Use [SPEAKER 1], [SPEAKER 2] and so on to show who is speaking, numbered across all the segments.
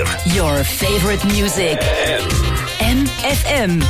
[SPEAKER 1] Your favorite music. MFM.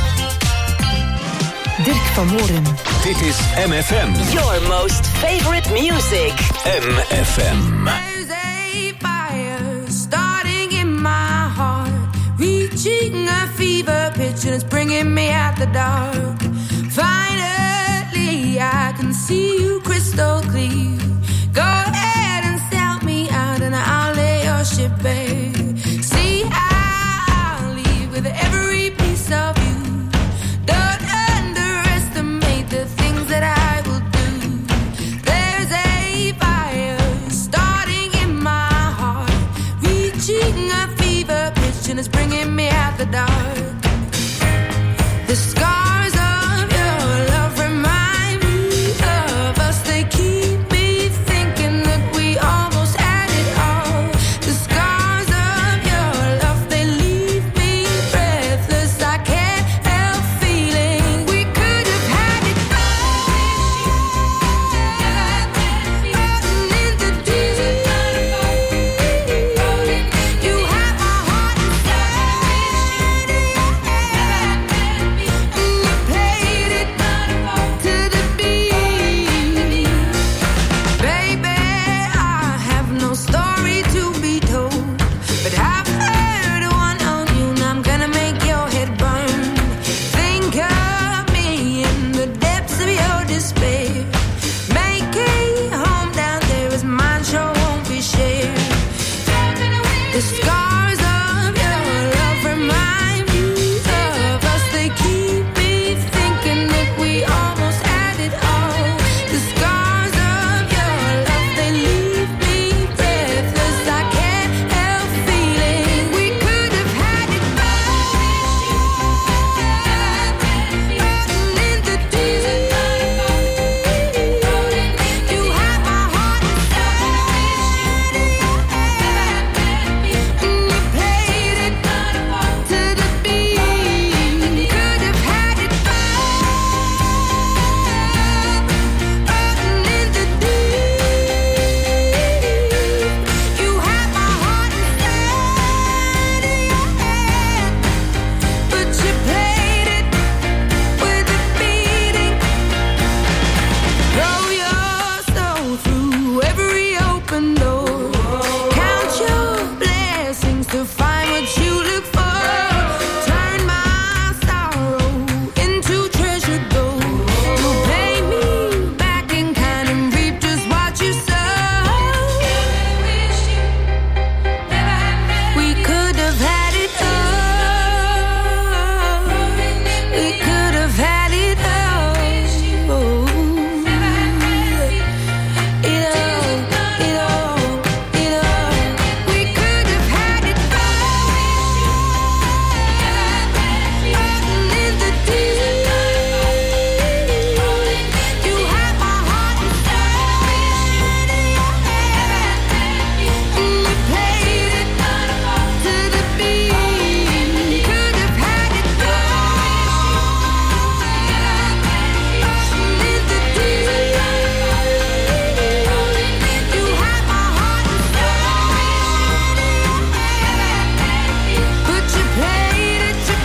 [SPEAKER 1] Dirk van Moren.
[SPEAKER 2] Dit is MFM.
[SPEAKER 1] Your most favorite music.
[SPEAKER 2] MFM.
[SPEAKER 3] There's a fire starting in my heart, reaching a fever pitch and it's bringing me out the dark. Finally, I can see you crystal clear. Go ahead and sell me out and I'll lay your ship bare. See, I'll leave with every piece of you. Don't underestimate the things that I will do. There's a fire starting in my heart, reaching a fever pitch and it's bringing me out the dark. The scars of your love remind me of us. They keep me thinking that we almost had it all. The scars of your love, they leave me breathless. I can't help feeling we could have had it all. Rolling in the deep. You have my heart inside. And you played it to the beat. Baby, I have no story to be told, but I've heard one on you and I'm gonna make your head burn. Think of me in the depths of your despair. Make a home down there as mine sure won't be shared. The scars of your love remind me of us. They keep me thinking that we almost had it all. The scars of your love, they leave me breathless. I can't help feeling we could have had it all. Rolling in the deep. You have my heart inside. And you played it to the beat. Could have had it all. Rolling in the deep. You have my heart inside of your hand, but you played it with a beating. Throw your soul through every open door. Count your blessings to find what you look for. Turn my sorrow into treasure gold. You'll pay me back in kind and reap just what you sow. We could have had it all. We could have had it all. It all. We could have had it all. Rolling in the deep. You have my heart inside. And you played it to the beat. Could have had it all. Rolling in the deep. You have my heart inside. But you played it to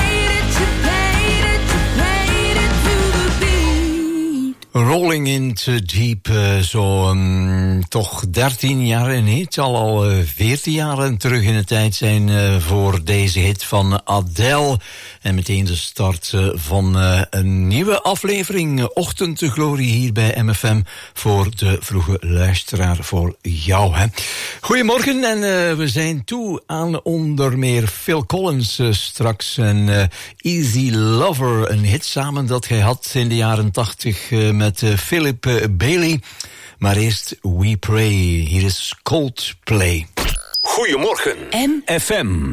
[SPEAKER 3] the beat.
[SPEAKER 4] Rolling into Deep, toch 13 jaar, nee, het zal al 14 jaar terug in de tijd zijn voor deze hit van Adele. En meteen de start van een nieuwe aflevering, Ochtendglorie hier bij MFM, voor de vroege luisteraar, voor jou. Hè. Goedemorgen en we zijn toe aan onder meer Phil Collins straks en Easy Lover, een hit samen dat hij had in de jaren 80 met Philip Bailey. Maar eerst We Pray, hier is Coldplay.
[SPEAKER 2] Goedemorgen. MFM.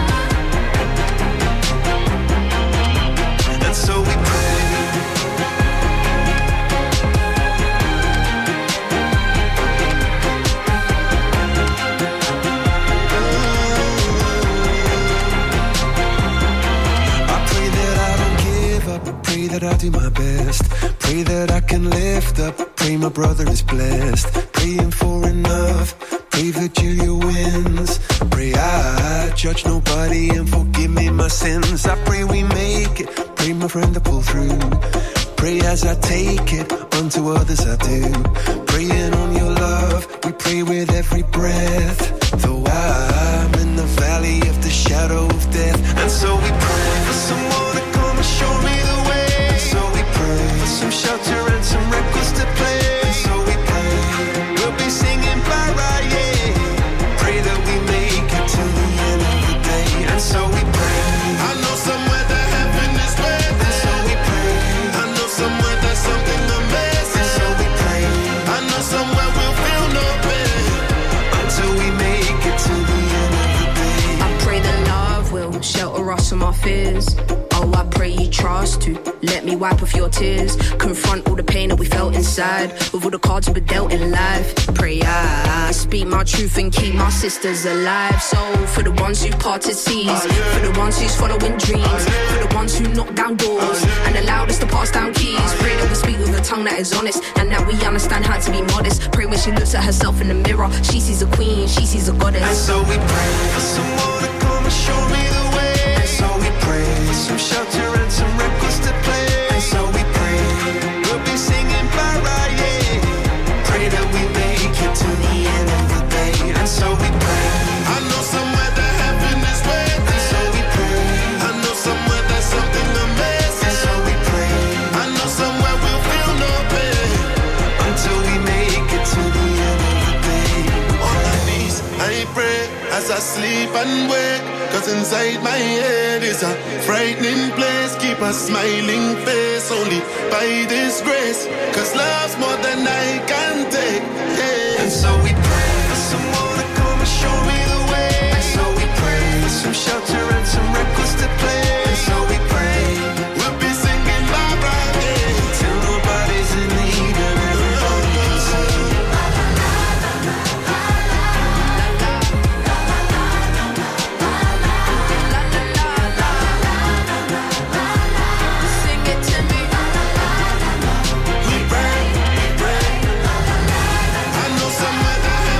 [SPEAKER 5] And so we pray. that I do my best. Pray that I can lift up. Pray my brother is blessed. Praying for enough. Pray that Julia wins. Pray I judge nobody and forgive me my sins. I pray we make it. Pray my friend to pull through. Pray as I take it, unto others I do. Praying on your love, we pray with every breath. Though I'm in the valley of the shadow of death. And so we pray for someone to come and show me the way. And so we pray for some shelter and some records to play. And so we pray, we'll be singing bye-bye, yeah. Pray that we make it to the end of the day. And so we pray, I know somewhere that heaven is waiting. And so we pray, I know somewhere there's something amazing. And so we pray, I know somewhere we'll feel no pain until we make it to the end of the day.
[SPEAKER 6] I pray that love will shelter us from our fears. Oh, I pray you trust to let me wipe off your tears. Confront all the pain that we felt inside with all the cards we dealt in life. Pray I speak my truth and keep my sisters alive. So for the ones who parted seas, for the ones who's following dreams, for the ones who knock down doors and allowed us to pass down keys. Pray that we speak with a tongue that is honest and that we understand how to be modest. Pray when she looks at herself in the mirror, she sees a queen, she sees a goddess.
[SPEAKER 5] And so we pray for someone to come and show me the way. And so we pray for some shelter and some records to play. And so we pray, we'll be singing bye-bye, yeah. Pray that we make it to the end of the day. And so we pray, I know somewhere that heaven is waiting. And so we pray, I know somewhere there's something amazing. And so we pray, I know somewhere we'll feel no pain until we make it to the end of the day. On my knees, I pray as I sleep and wake. Cause inside my head is a frightening place. Keep a smiling face only by this grace. Cause love's more than I can take, hey. And so we pray for someone to come and show me the way. And so we pray for some shelter and some records to play. And so we pray, we'll be singing bye-bye, yeah. Till nobody's in need and everybody can sing. I know somewhere that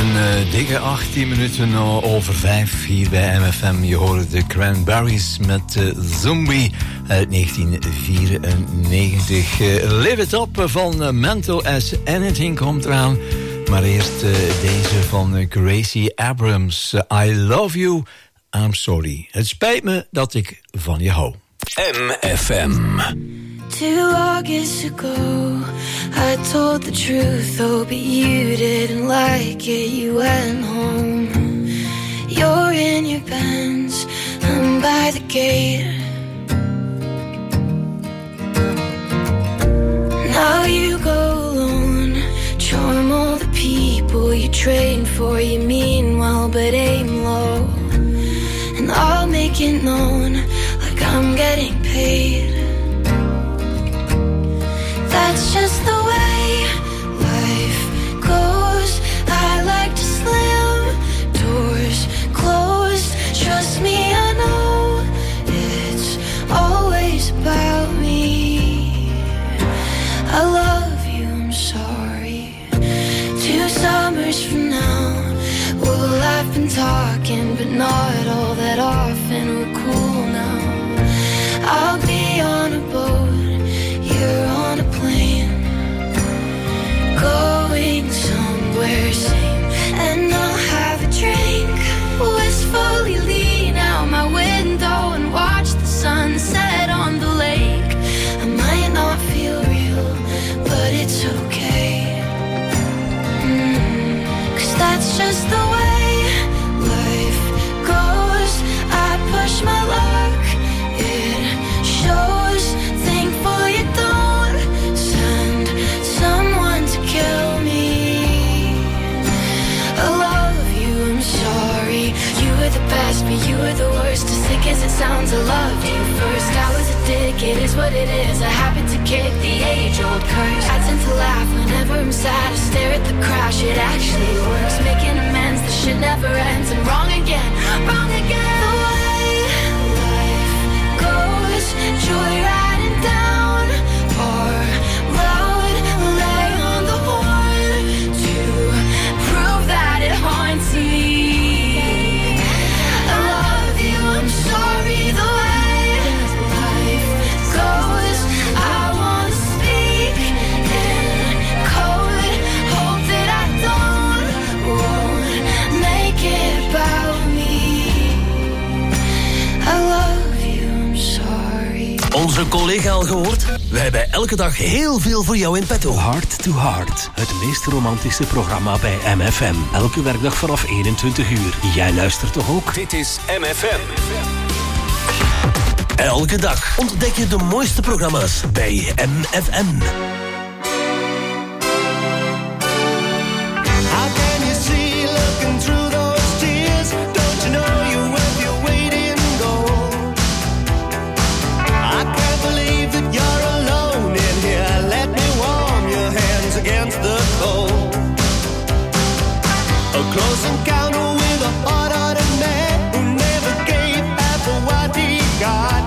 [SPEAKER 4] Een dikke 18 minuten over 5 hier bij MFM. Je hoort de Cranberries met Zombie uit 1994. Live It Up van Mental As Anything komt eraan. Maar eerst deze van Gracie Abrams. I love you, I'm sorry. Het spijt me dat ik van je hou.
[SPEAKER 2] MFM.
[SPEAKER 3] 2 August ago, I told the truth, oh, but you didn't like it, you went home. You're in your Benz, I'm by the gate. Now you go alone, charm all the people you train for, you mean well, but aim low. And I'll make it known, like I'm getting paid. That's just the way life goes. I like to slam doors closed. Trust me, I know it's always about me. I love you, I'm sorry. 2 summers from now, well, I've been talking, but not all that often. We're cool now. I'll be on a boat, you're on a plane, going somewhere sane, and I'll have a drink, wistfully lean out my window and watch the sunset on the lake. I might not feel real, but it's okay, 'cause that's just the way life goes. I push my luck, it shows. Thankful you don't send someone to kill me. I love you, I'm sorry. You were the best, but you were the worst. As sick as it sounds, I loved you first. I was a dick, it is what it is. I happen to kick the age-old curse. I tend to laugh whenever I'm sad. I stare at the crash, it actually works. Making amends, the shit never ends. I'm wrong again, wrong again. The way life goes, joyriding down our road, lay on the horn to prove that it haunts me. I love you, I'm sorry. The way life goes, I want to speak in code, hope that I won't make it about me. I love you, I'm sorry.
[SPEAKER 7] Onze collega al gehoord? Wij hebben elke dag heel veel voor jou in petto.
[SPEAKER 8] Heart to Heart, het meest romantische programma bij MFM. Elke werkdag vanaf 21 uur. Jij luistert toch ook?
[SPEAKER 2] Dit is MFM.
[SPEAKER 7] Elke dag ontdek je de mooiste programma's bij MFM.
[SPEAKER 5] How can you see looking through those tears? Don't you know you're worth your weight in gold? I can't believe that you're alone in here. Let me warm your hands against the cold. A close encounter with a hard-hearted man who never gave half of what he got.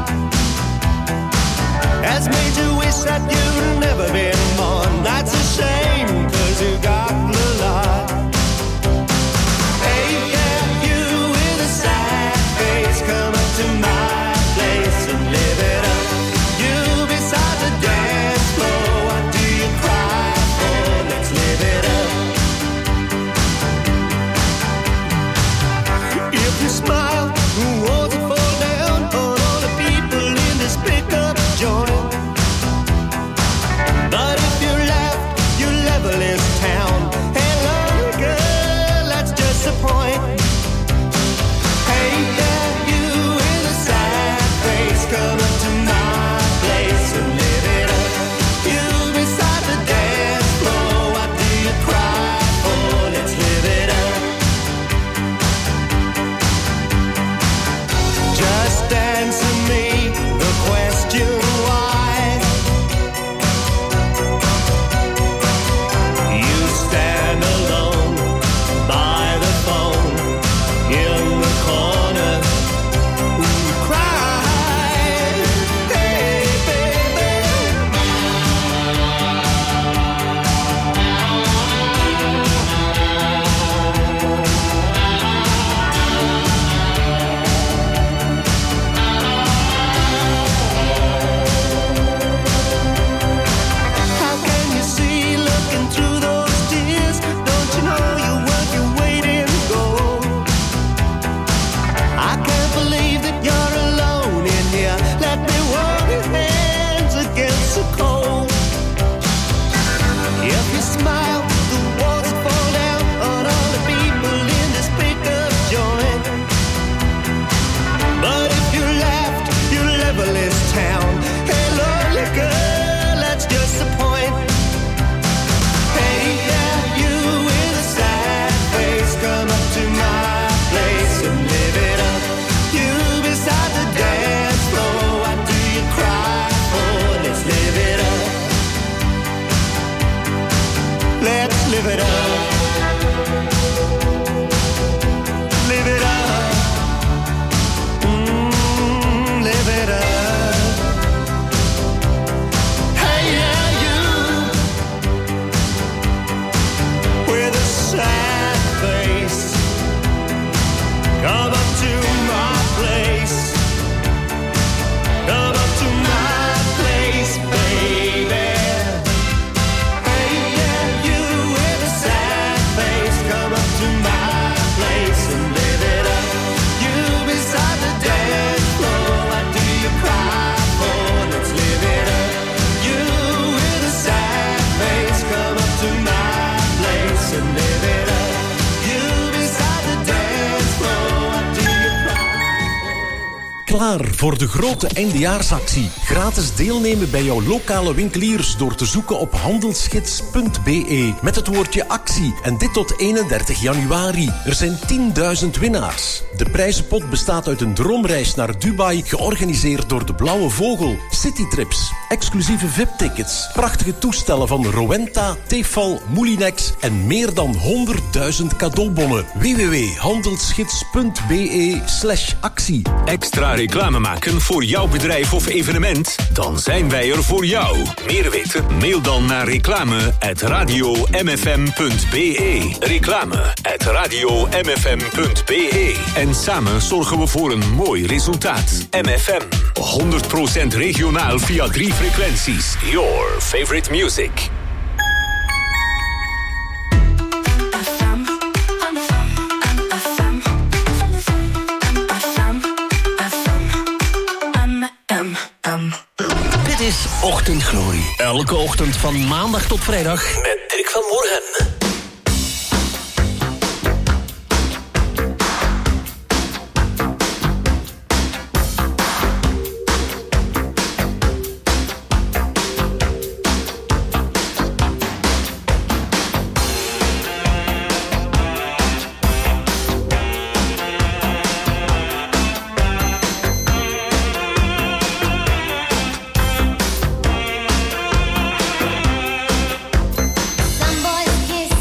[SPEAKER 5] Has made you wish that you'd never been born. That's a shame, 'cause you got the lot. Hey, yeah, you with a sad face, come up to my place and live it up. You beside the dance floor, what do you cry for? Let's live it up. If you smile, who wants to fall down on all the people in this pickup joint? live it up. Live it up. Live it up. Hey, yeah, you. With a sad face. Come up to my place. Come up to my place, baby. Hey, yeah, you with a sad face. Come up to my place and live it up. You beside the dance floor, what do you cry for? Let's live it up. You with a sad face. Come up to my place and live it up. You beside the dance floor, what do you cry?
[SPEAKER 9] Klaar voor de grote eindejaarsactie. Gratis deelnemen bij jouw lokale winkeliers door te zoeken op handelsgids.be met het woordje actie. En dit tot 31 januari. Er zijn 10.000 winnaars. De prijzenpot bestaat uit een droomreis naar Dubai, georganiseerd door de Blauwe Vogel, citytrips, exclusieve VIP-tickets, prachtige toestellen van Rowenta, Tefal, Moulinex en meer dan 100.000 cadeaubonnen. www.handelsgids.be/actie.
[SPEAKER 2] Extra reclame maken voor jouw bedrijf of evenement? Dan zijn wij er voor jou. Meer weten? Mail dan naar reclame@radiomfm.be. Reclame@radiomfm.be. En samen zorgen we voor een mooi resultaat. MFM. 100% regionaal via 3 frequenties. Your favorite music.
[SPEAKER 7] Dit is Ochtendglorie. Elke ochtend van maandag tot vrijdag met Dirk van Morgen.
[SPEAKER 3] Some boys kiss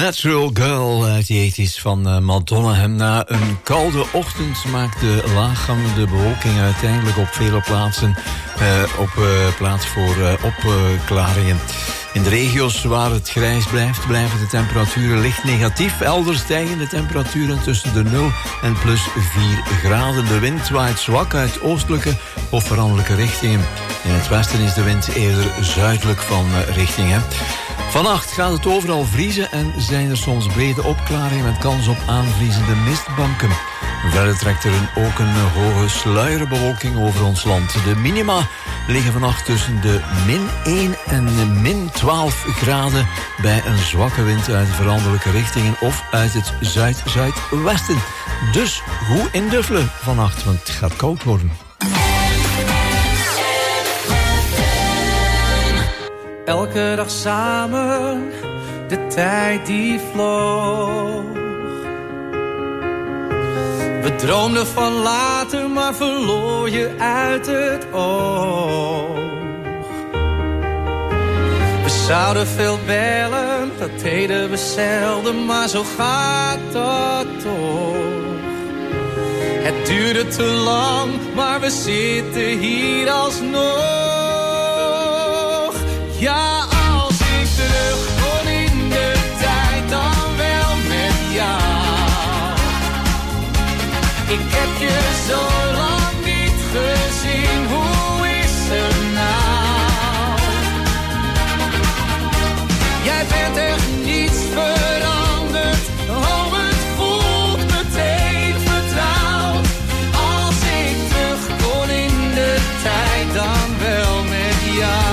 [SPEAKER 4] Natural Girl uit de 80's van Madonna. En na een koude ochtend maakte laaghangende bewolking uiteindelijk op vele plaatsen plaats voor opklaringen. In de regio's waar het grijs blijft, blijven de temperaturen licht negatief. Elders stijgen de temperaturen tussen de 0 en plus 4 graden. De wind waait zwak uit oostelijke of veranderlijke richtingen. In het westen is de wind eerder zuidelijk van richting. Vannacht gaat het overal vriezen en zijn er soms brede opklaringen met kans op aanvriezende mistbanken. Verder trekt er ook een hoge sluierbewolking over ons land. De minima liggen vannacht tussen de -1 en -12 graden bij een zwakke wind uit veranderlijke richtingen of uit het zuid-zuidwesten. Dus goed induffelen vannacht, want het gaat koud worden.
[SPEAKER 10] Elke dag samen, de tijd die vloog. We droomden van later, maar verloor je uit het oog. We zouden veel bellen, dat deden we zelden, maar zo gaat dat toch. Het duurde te lang, maar we zitten hier alsnog. Ja, als ik terug kon in de tijd, dan wel met jou. Ik heb je zo lang niet gezien, hoe is het nou? Jij bent echt niets veranderd, oh het voelt meteen vertrouwd. Als ik terug kon in de tijd, dan wel met jou.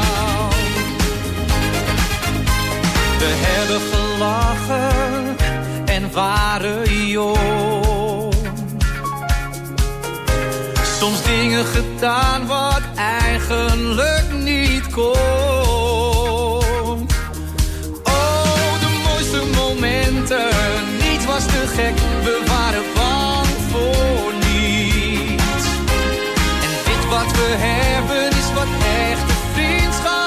[SPEAKER 10] We hebben gelachen en waren jong. Soms dingen gedaan wat eigenlijk niet kon. Oh, de mooiste momenten, niets was te gek. We waren bang voor niets. En dit wat we hebben is wat echte vriendschap.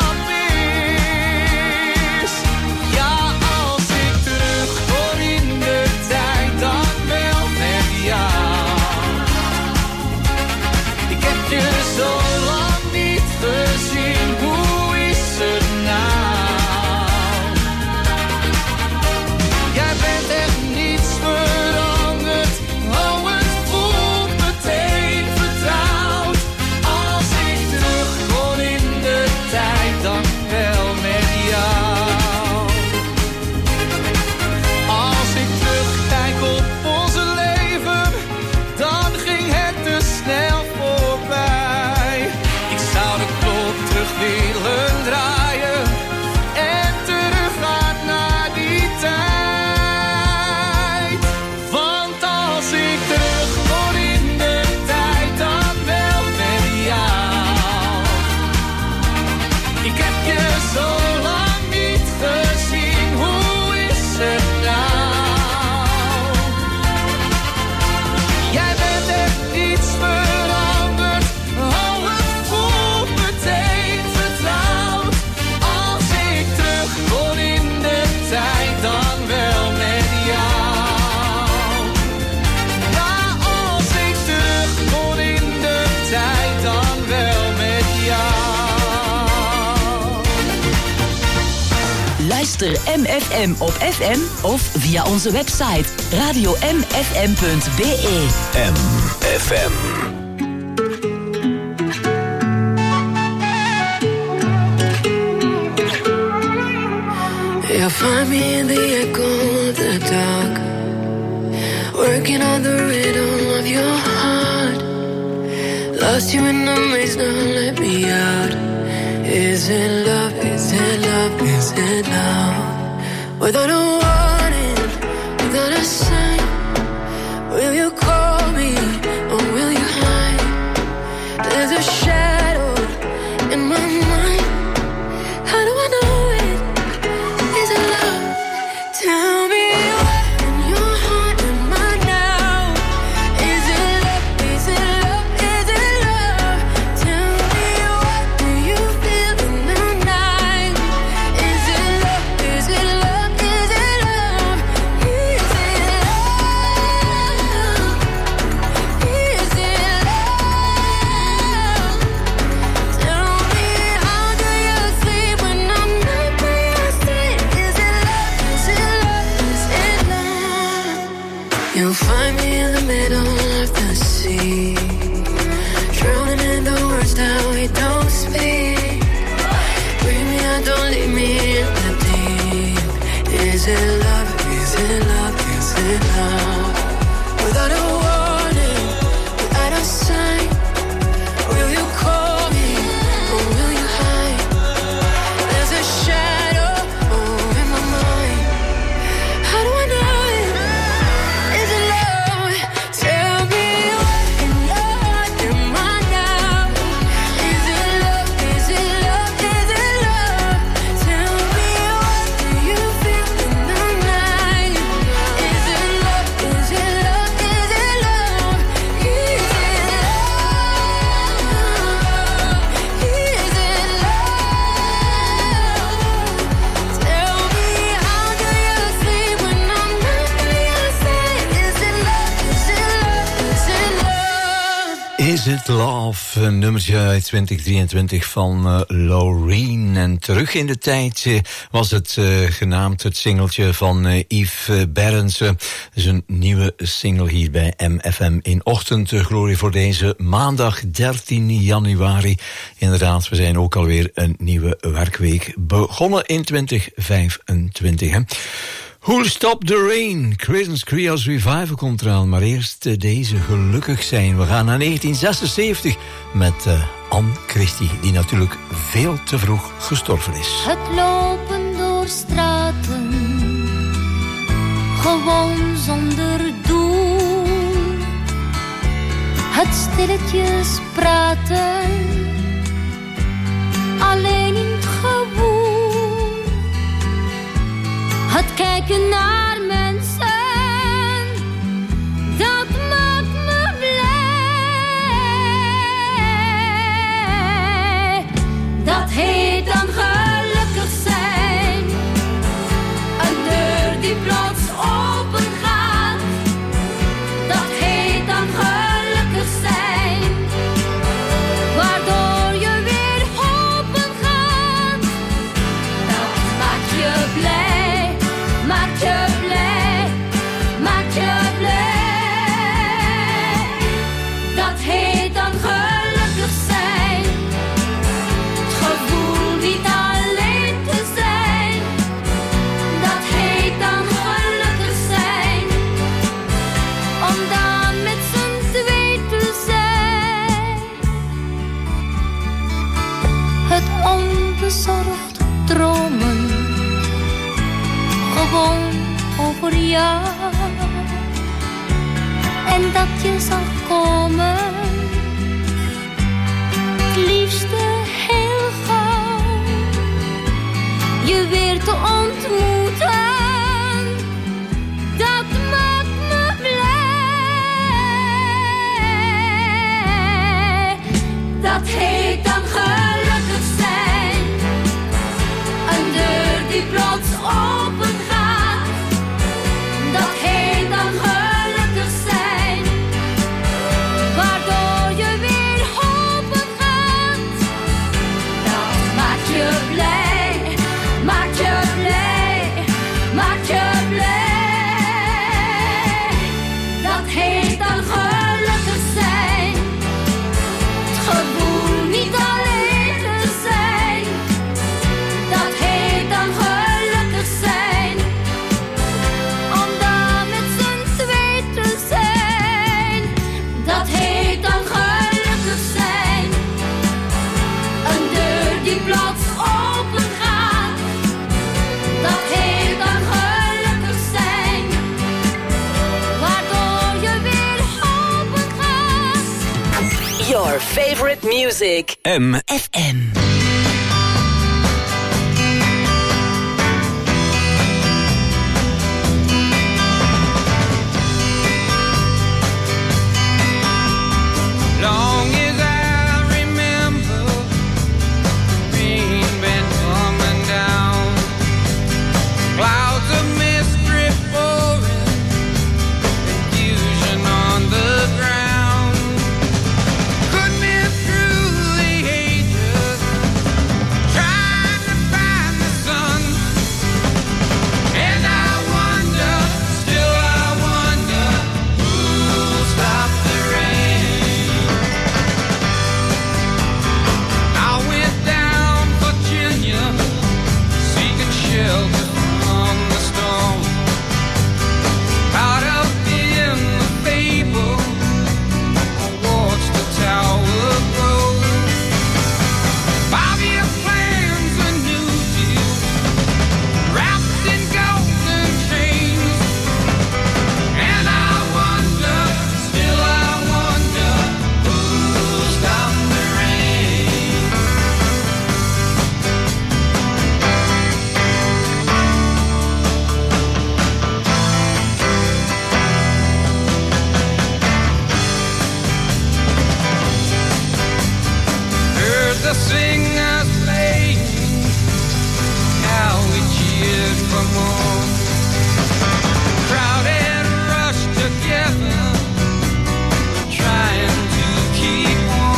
[SPEAKER 10] Zo lang niet gezien, hoe is het nou? Jij bent echt niets veranderd, oh het voelt meteen vertrouwd. Als ik terug kon in de tijd, dan wel met jou. Als ik terugkijk op onze leven, dan ging het te snel voorbij. Willen draaien en teruggaan naar die tijd. Want als ik terug kon in de tijd, dan wel met jou. Ik heb je zo lang niet gezien, hoe is het nou? Jij bent echt niets veranderd, oh het voelt meteen. Dan wel met jou. Maar als ik terug kon in de tijd, dan wel met jou.
[SPEAKER 1] Luister MFM op FM of via onze website radiomfm.be.
[SPEAKER 2] MFM.
[SPEAKER 6] You'll find me in the echo of the dark, working on the rhythm of your heart. Lost you in the maze, now let me out. Is it love, is it love, is it love? Without a warning, without a sign, will you call me or will you hide? There's a shadow in my mind, how do I know? Tell me what in your heart am I now? Is it love, is it love, is it love? Tell me what do you feel in the night? Is it love, is it love, is it love?
[SPEAKER 4] Love, een nummertje uit 2023 van Loreen. En terug in de tijd was het genaamd het singeltje van Yves Berendsen. Dus een nieuwe single hier bij MFM in Ochtendglorie voor deze maandag 13 januari. Inderdaad, we zijn ook alweer een nieuwe werkweek begonnen in 2025. Hè? Who'll Stop the Rain? Creedence Clearwater Revival komt eraan, maar eerst deze Gelukkig Zijn. We gaan naar 1976 met Anne Christie, die natuurlijk veel te vroeg gestorven is.
[SPEAKER 11] Het lopen door straten, gewoon zonder doel. Het stilletjes praten, alleen in het gewoel. Het kijken naar mensen, dat maakt me blij. Dat heet dan gelukkig zijn. Een deur die plots open gaat. Dat heet dan gelukkig zijn. Waardoor je weer open gaat. Dat maakt je blij. Maak je blij, maak je blij. Dat heet dan gelukkig zijn. Het gevoel niet alleen te zijn. Dat heet dan gelukkig zijn. Om dan met z'n twee te zijn. Het onbezorgd dromen. Gewoon over jou. En dat je zag komen. Het liefste heel gauw. Je weer te ontmoeten. Dat maakt me blij. Dat heet dan gelukkig zijn. Een deur die plots open. Dat heet dan gelukkig zijn. Waardoor je weer open gaat. Dat maakt je blij. Maakt je blij. Maakt je blij. Dat heet dan gelukkig zijn. Het gevoel niet alleen te zijn. Dat heet dan gelukkig zijn. Plots open gaat, dat heet dan gelukkig zijn. Waardoor je weer open gaat.
[SPEAKER 1] Your favorite music.
[SPEAKER 2] MFM.
[SPEAKER 10] Long as I remember, rain been coming down, clouds of mist drift pouring, confusion on the ground. Could be through the ages, trying to find the sun. And I wonder, still I wonder, who'll stop the rain? I went down Virginia, seeking shelter from the storm. Caught up in the fable, I watched the tower grow. 5-year plans, a new deal, wrapped in golden chains. And I wonder, still I wonder, who'll stop the rain? Heard the singers playing, how we cheered for more. Crowd had rushed together, trying to keep warm.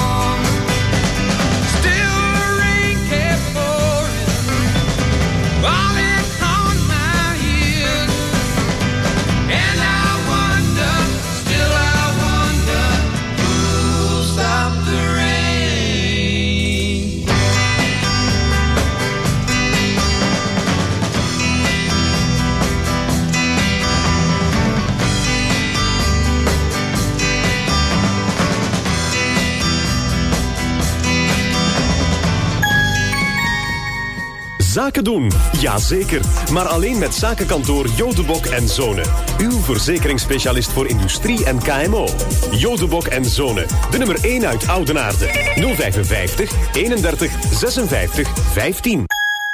[SPEAKER 9] Zaken doen? Jazeker. Maar alleen met zakenkantoor Jodebok en Zonen. Uw verzekeringsspecialist voor industrie en KMO. Jodebok en Zonen. De nummer 1 uit Oudenaarde. 055 31 56 15.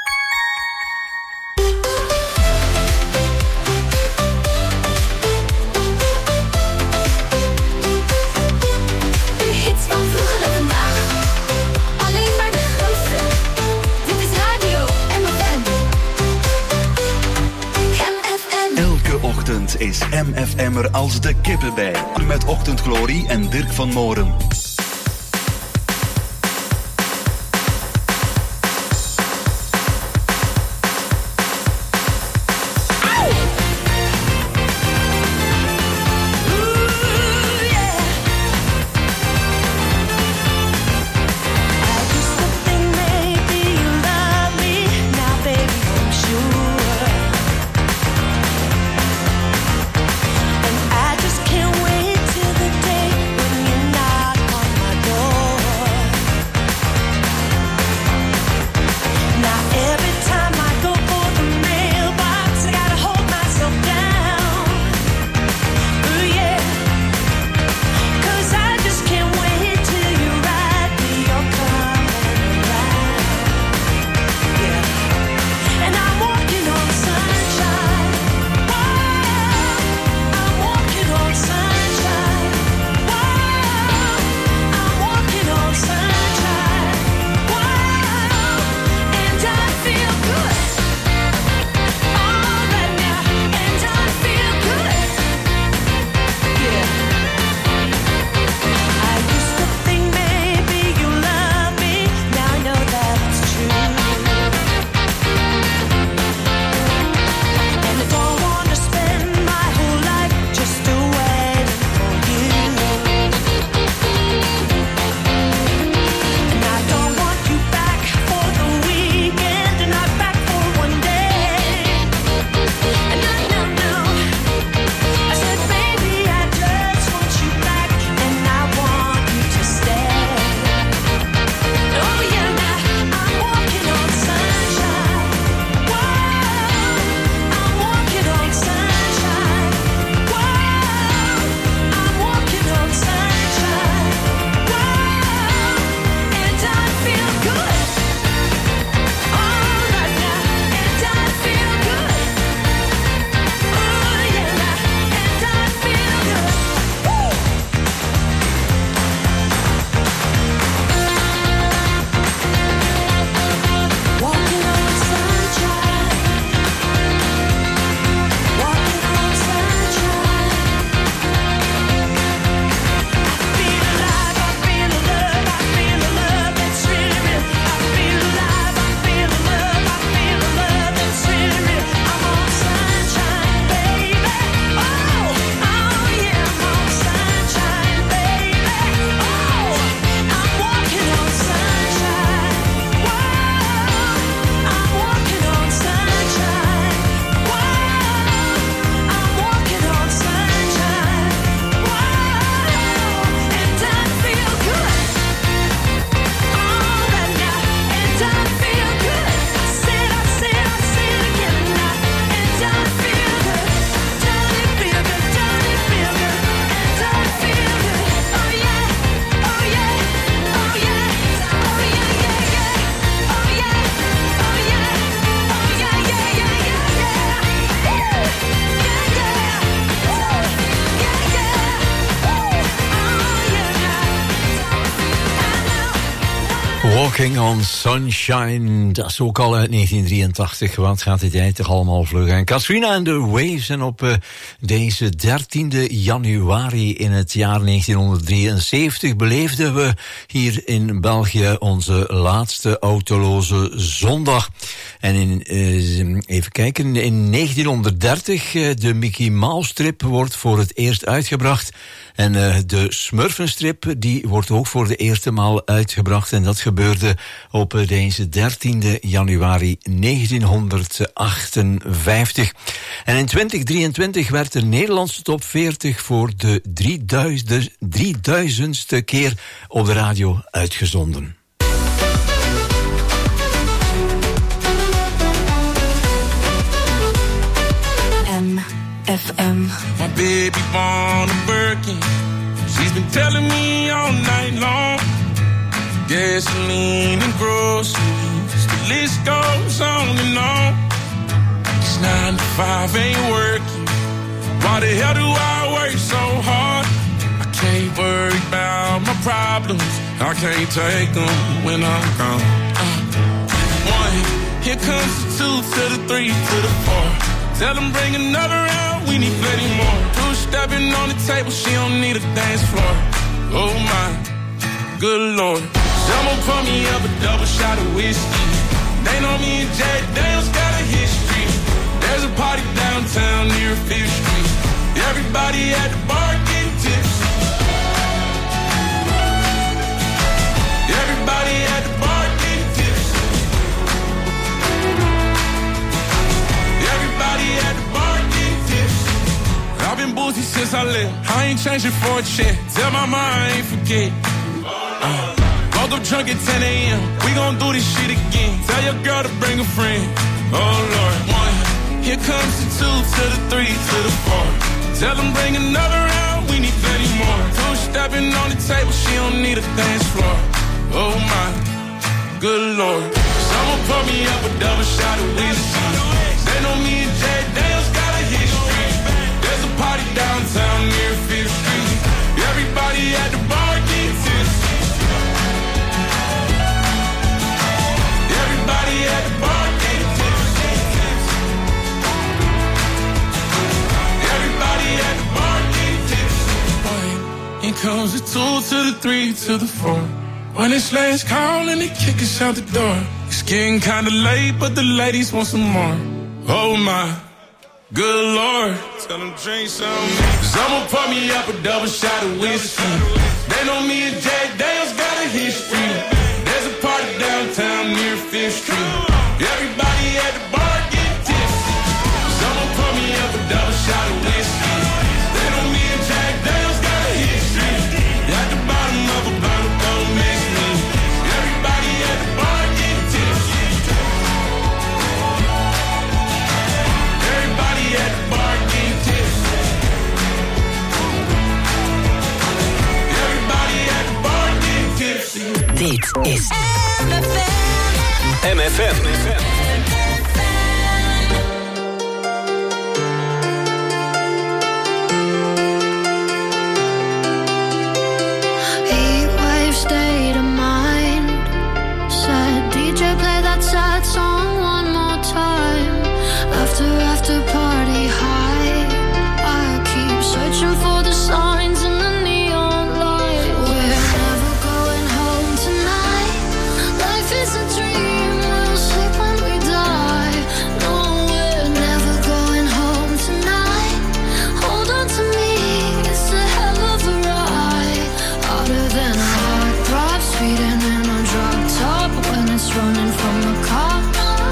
[SPEAKER 12] Is MFM er als de kippen bij. Met Ochtendglorie en Dirk van Moren.
[SPEAKER 4] Walking on Sunshine, dat is ook al uit 1983. Wat gaat die tijd toch allemaal vlug. En Katrina and the Waves. En op deze 13e januari in het jaar 1973 beleefden we hier in België onze laatste autoloze zondag. En even kijken, in 1930, de Mickey Mouse strip wordt voor het eerst uitgebracht. En de Smurfenstrip, die wordt ook voor de eerste maal uitgebracht. En dat gebeurde op deze 13e januari 1958. En in 2023 werd de Nederlandse top 40 voor de 3000ste keer op de radio uitgezonden.
[SPEAKER 11] FM.
[SPEAKER 13] My baby born a Birkin. She's been telling me all night long. Gasoline and groceries, the list goes on and on. It's 9 to 5, ain't working. Why the hell do I work so hard? I can't worry about my problems. I can't take them when I'm gone. 1, here comes the 2 to the 3 to the 4. Tell them bring another round, we need plenty more. 2 stepping on the table, she don't need a dance floor. Oh my, good Lord. Someone pour me up a double shot of whiskey. They know me and Jack Daniels got a history. There's a party downtown near 5th Street. Everybody at the bar getting tipsy. Everybody at the bar getting tipsy. Everybody at the bar getting tipsy. I've been boozy since I left. I ain't changing for a check. Tell my mom I ain't forget. Woke up drunk at 10 a.m. We gon' do this shit again. Tell your girl to bring a friend. Oh Lord. 1, here comes the 2 to the 3 to the 4. Tell them bring another round, we need plenty more. 2 stepping on the table, she don't need a dance floor. Oh my, good Lord. Someone pour me up a double shot of whiskey. They know me and Jack Daniels got a history. There's a party downtown near 5th Street. Everybody at the bar getting tipsy. Everybody at the bar getting tipsy. Everybody at the bar getting tipsy. Here comes the 2 to the 3 to the 4. When it's last call and they kick us out the door. It's getting kinda late, but the ladies want some more. Oh my, good Lord. Tell them drink some. Someone pour me up a double shot of whiskey. They know me and Jack Daniels got a history. There's a party downtown near 5th Street. Everybody at the bar getting tipsy. Someone pour me up a double shot of whiskey. They know me and Jack Daniels got a history. At the bottom of a bottle, don't miss me. Everybody at the bar getting tipsy. Everybody at the bar getting tipsy. Everybody at the bar getting tipsy.
[SPEAKER 1] Dit is
[SPEAKER 2] MFM.
[SPEAKER 11] Heatwave state of mind. Said DJ play that sad song one more time. After party high. I keep searching for the signs in the neon light. We're never going home tonight. Life is a dream, we'll sleep when we die. No, we're never going home tonight. Hold on to me, it's a hell of a ride. Harder than a heartthrob, speeding in a drop top when it's running from the cops.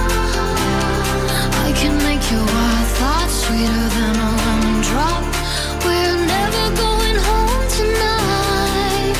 [SPEAKER 11] I can make your wild thoughts sweeter than a lemon drop. We're never going home tonight.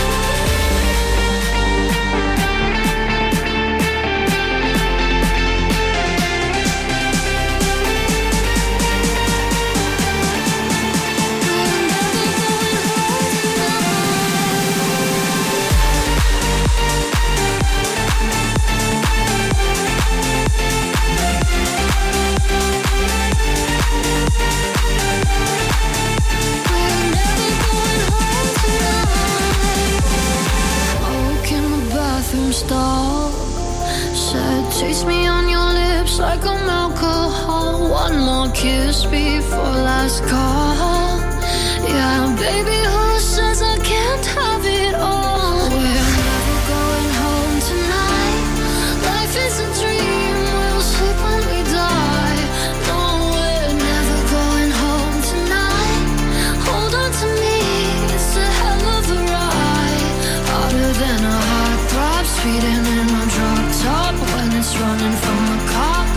[SPEAKER 11] Smoke in the bathroom stall. Said taste me on your lips like I'm alcohol. One more kiss before last call. Yeah, baby, who says I can't have it all? We're never going home tonight. Life is a dream, we'll sleep when we die. No, we're never going home tonight. Hold on to me, it's a hell of a ride. Harder than a heartthrob, speeding in a drop top when it's running from the cops.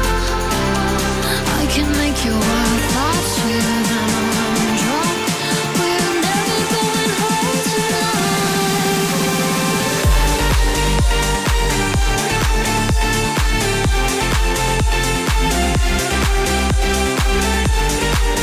[SPEAKER 11] I can make your wild thoughts sweeter than a lemon drop. We're never going home tonight.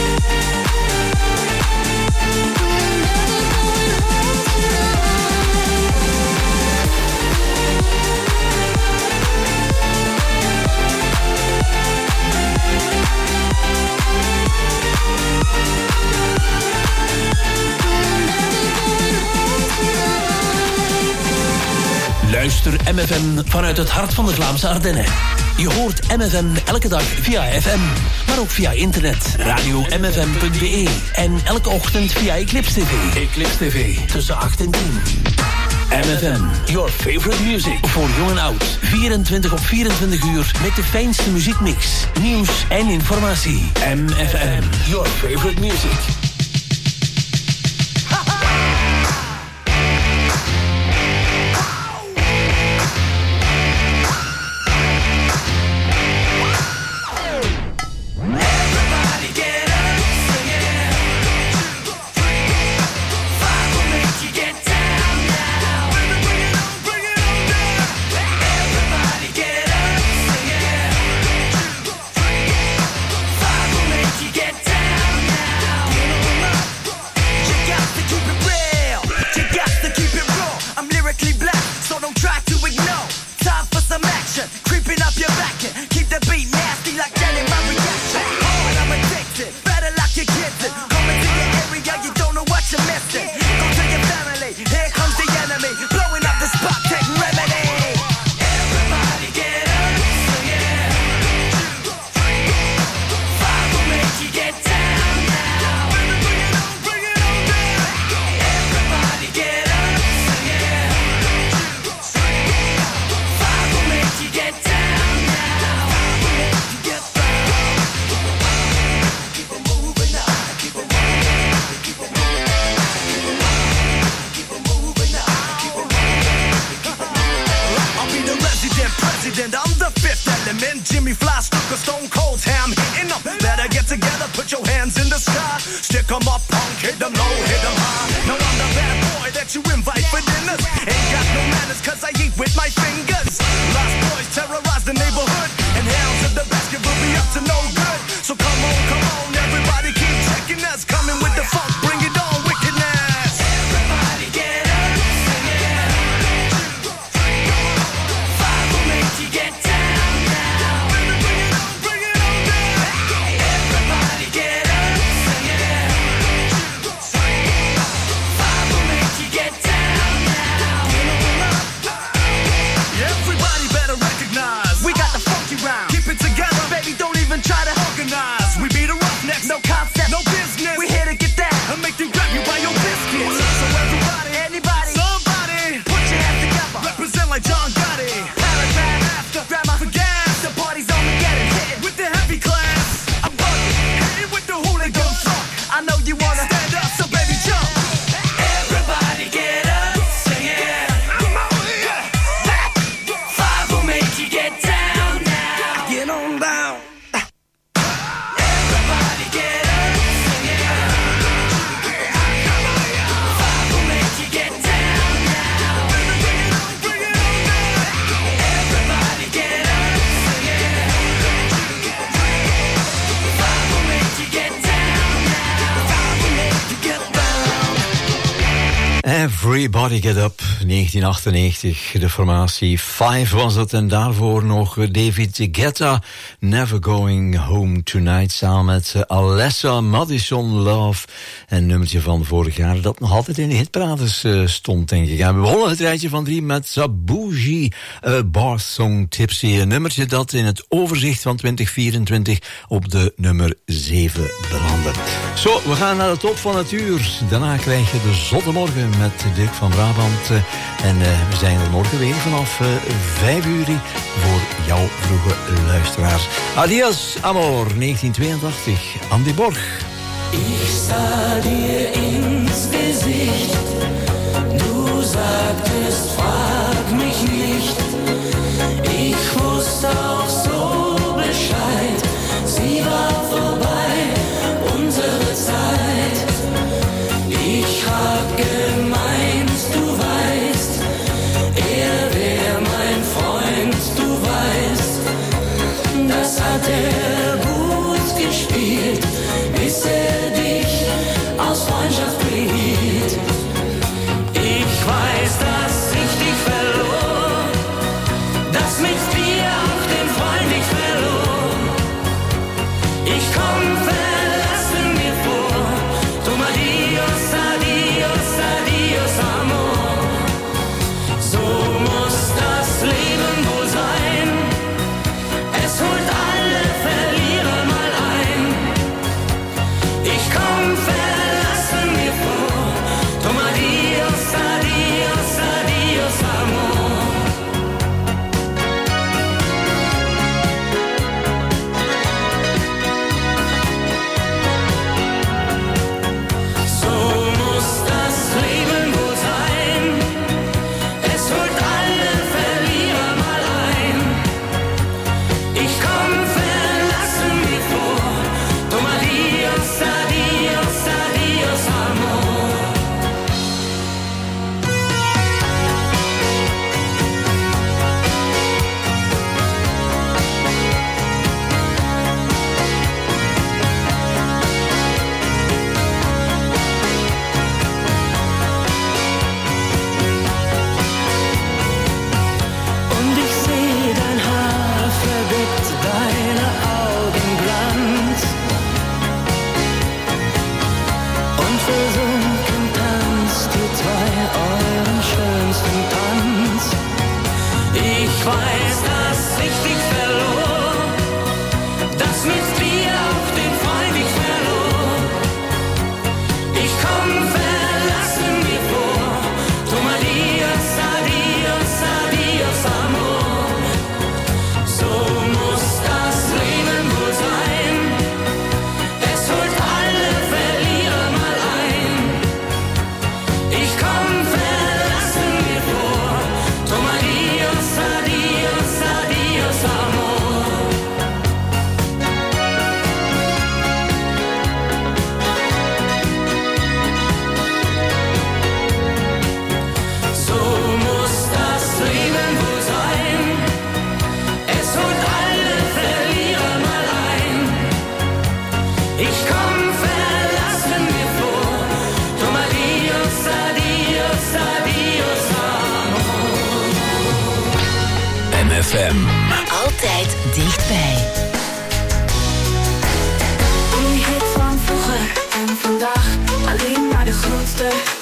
[SPEAKER 7] MFM vanuit het hart van de Vlaamse Ardennen. Je hoort MFM elke dag via FM, maar ook via internet, radio-mfm.be en elke ochtend via Eclipse TV. Eclipse TV, tussen 8 en 10. MFM, your favorite music. Voor jong en oud, 24 op 24 uur met de fijnste muziekmix, nieuws en informatie. MFM, your favorite music.
[SPEAKER 4] Everybody Get Up, 1998, de formatie 5 was het. En daarvoor nog David Guetta, Never Going Home Tonight, samen met Alessa Madison Love. Een nummertje van vorig jaar dat nog altijd in de hitparades stond, denk ik. En we begonnen het rijtje van 3 met Sabuji, Bar Song Tipsy. Een nummertje dat in het overzicht van 2024 op de nummer 7 belandde. Zo, we gaan naar de top van het uur. Daarna krijg je de Zotte Morgen met Dirk van Brabant. En we zijn er morgen weer vanaf 5 uur voor jouw vroege luisteraars. Adios, amor, 1982, Andy Borg.
[SPEAKER 10] Ich sah dir ins Gesicht, du sagtest, frag mich nicht. Ich wusste auch so Bescheid, sie war vorbei, unsere Zeit. Ich hab gemeint, du weißt, er wär mein Freund, du weißt, das hat er gut gespielt, bis er dich aus Freundschaft blieb. Ich weiß, dass ich dich verlor, dass mit dir auch den Freund ich verlor. Ich komm verlassen mir vor, drum adios, adios, adios, amor. So muss das weiß, dass ich dich verlor, dass mit dir auch den Freund ich verlor. Ich komm verlassen mir vor, drum adios, adios, adios, amor. So muss das Leben wohl sein, es holt alle Verlierer mal ein. Ich komm verlassen mir vor, drum adios, adios, adios, amor. So muss das Leben wohl sein, es holt alle Verlierer mal ein. Ich komm verlassen mir vor, drum adios, adios, adios, amor.
[SPEAKER 2] MFM.
[SPEAKER 1] Altijd dichtbij.
[SPEAKER 14] Die hit van vroeger en vandaag, alleen maar de grootste.